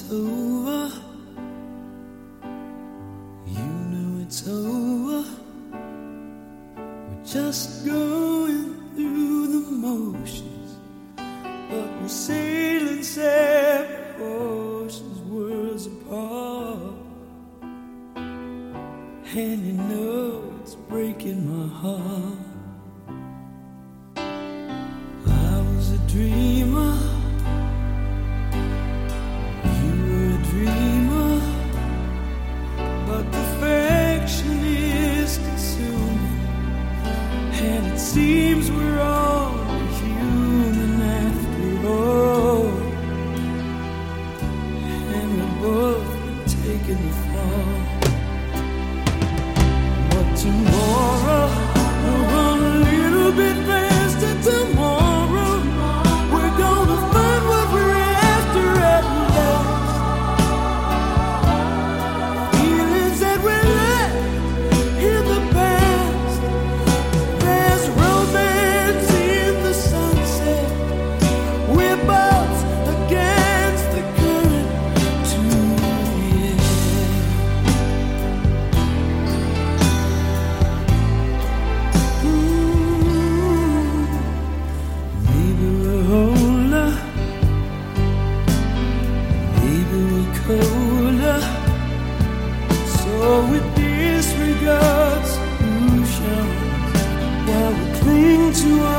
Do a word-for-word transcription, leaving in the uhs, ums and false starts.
over. You know it's over. We're just going through the motions, but we're sailing separate oceans, worlds apart. And you know it's breaking my heart. I was a dreamer, you were a dreamer, but perfection is consuming, and it seems we're all human after all, and we're both taking the fall. But tomorrow we'll run a little bit faster. Tomorrow we're gonna find what we're after at last. Feelings that we left in the past. There's romance in the sunset. We're both against the current to the end. Maybe we're older, maybe we're colder, so we disregard solutions while we cling to our